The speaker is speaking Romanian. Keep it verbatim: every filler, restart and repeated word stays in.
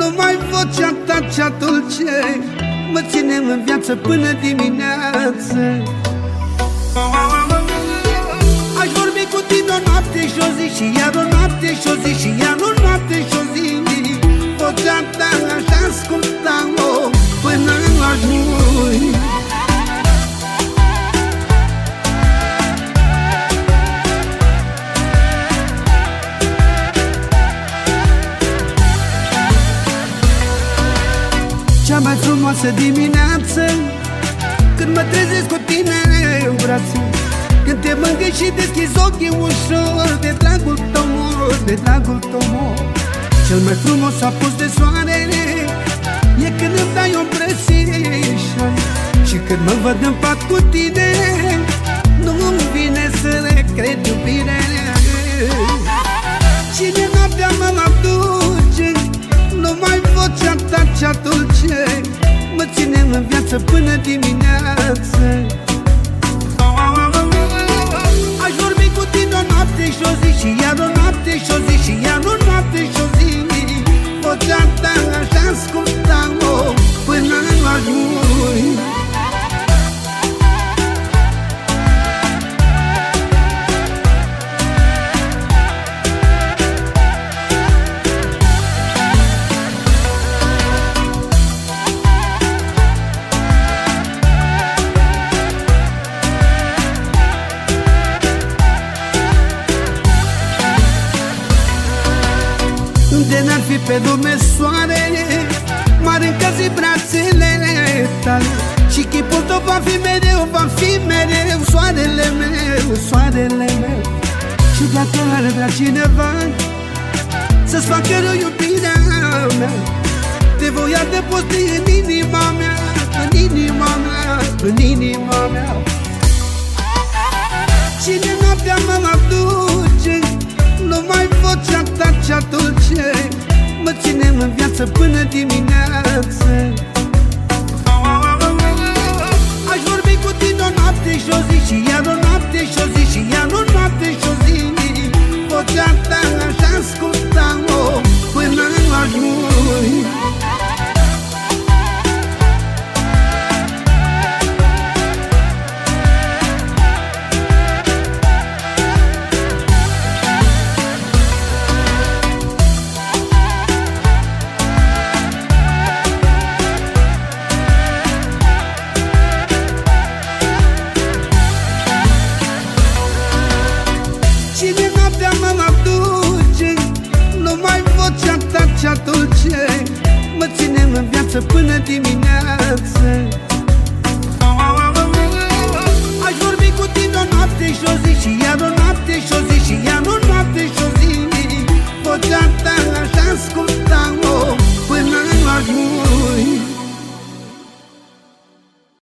Numai vocea ta cea dulce mă ține în viață până dimineață. Aș vorbi cu tine o noapte și o zi, și iar o noapte și o zi, și iar o noapte și o zi. Vocea ta aș asculta-o până aș muri. Cea mai frumoasă dimineață, când mă trezesc cu tine în brațe, când te mângâi și deschizi ochii ușor, de dragul tău mor, de dragul tău mor. Cel mai frumos apus de soare e când îmi dai o îmbrățișare, și când mă văd în pat cu tine, nu-mi vine să le cred iubire. Cine noaptea mă aduce, numai vocea ta cea dulce mă ține în viață până dimineață. Aș vorbi cu tine o noapte și o zi, și iar o noapte și o zi, și iar o noapte și o zi. Vocea ta aș asculta-o până aș muri. Unde n-ar fi pe lume soare, m-ar încălzi brațele tale, și chipul tău va fi mereu, va fi mereu soarele meu, soarele meu. Și dacă ar vrea cineva să-ți facă rău iubirea mea, te voi adăposti în inima mea, în inima mea, în inima mea. Cine noaptea mă aduce, numai vocea ta cea dulce mă ține în viață până dimineață. Aș vorbi cu tine o noapte și o zi, și iar o noapte și o zi, și iar o noapte și o zi. Vocea ta aș asculta-o până aș muri. Cine noaptea mă aduce, numai vocea ta cea dulce mă ține în viață până dimineață.